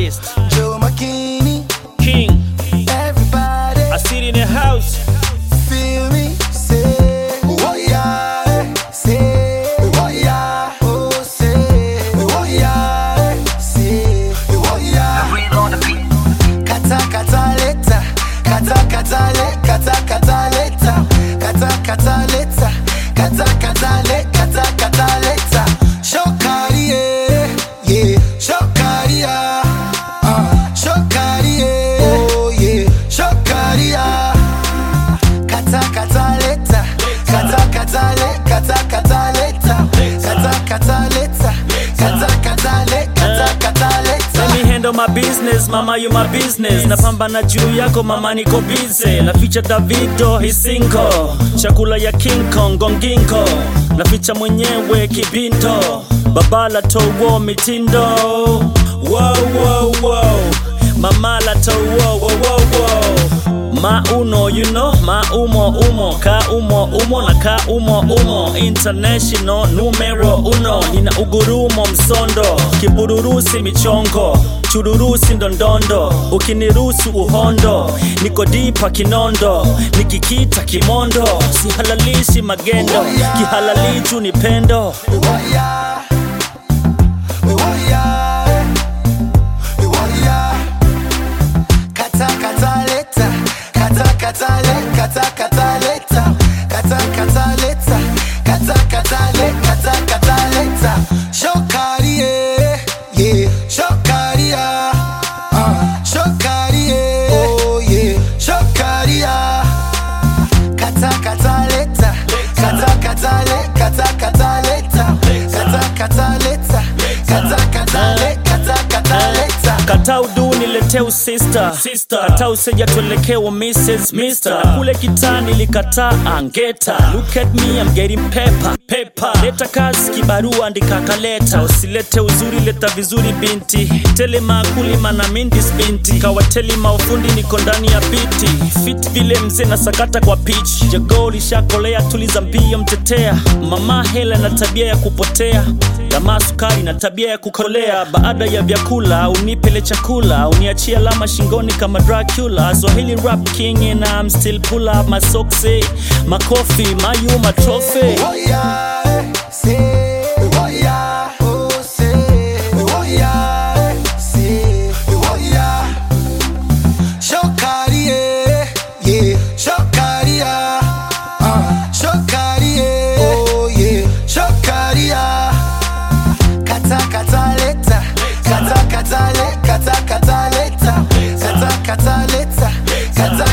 baddest. Joe McKinney, King. everybody. I sit in the house. Feel me, say, oh yeah, say, oh yeah, oh say, oh yeah, say, oh yeah. Real on the beat. Kata kata leta, kata kata le, kata kata leta, kata kata leta, kata kata le, kata kata leta. Shokari yeah, shokari shokari oh yeah, shokari kata kata leta, kata kata le, kata kata leta, kata kata leta, kata kata le, kata kata leta. Let me handle my business, mama you my business. Napambana juu yako mama niko busy. Naficha Davido hisinko, chakula ya King Kong gonginko. Naficha mwenyewe kibinto, babala towo mitindo. Wow wow wow, mama la towo wow wow wow. Ma uno, you know, ma umo, ka umo, na ka umo. International numero uno, nina ugurumo msondo, kibururusi michongo, chururusi ndondondo, ukinirusu uhondo, niko dipa kinondo, nikikita kimondo, sihalalishi magendo, kihalalichu ni pendo. Kata kata leta, kata kata leta, kata kata le, kata kata leta. Shokari yeah, shokari shokari oh yeah, shokari kata kata leta, kata kata le, kata kata leta, kata kata leta, kata kata le, kata kata leta. Kata udu nileteu sister, kata useja tuelekeo Mrs. Mister. Na kule kitani likata angeta. Look at me, I'm getting pepper. Leta kazi kibarua andika kaleta. Usilete uzuri leta vizuri binti. Tele makuli mana mindis binti. Kawateli maufundi niko ndani ya biti. Fit vile mzee na sakata kwa pitch. Jagoli shakolea tuliza mbio mtetea. Mama hela na tabia ya kupotea. Dama sukari na tabia ya kukolea. Baada ya vyakula unipele chakula, uniachia alama shingoni kama Dracula. Swahili rap king and I'm still pull up my socks, my coffee, my you, my trophy. Oh yeah, say, oh yeah, oh say, oh yeah, say, oh yeah. Shokari yeah, shokari shokari oh yeah, shokari kata kata leta, kata kata le, kata kata leta, kata kata leta, kata